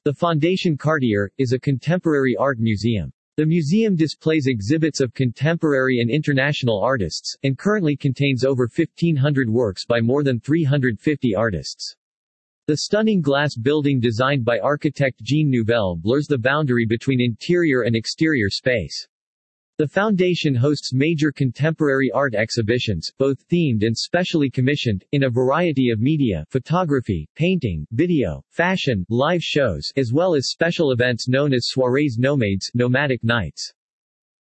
The Fondation Cartier is a contemporary art museum. The museum displays exhibits of contemporary and international artists, and currently contains over 1,500 works by more than 350 artists. The stunning glass building designed by architect Jean Nouvel blurs the boundary between interior and exterior space. The foundation hosts major contemporary art exhibitions, both themed and specially commissioned, in a variety of media, photography, painting, video, fashion, live shows, as well as special events known as soirées nomades, nomadic nights.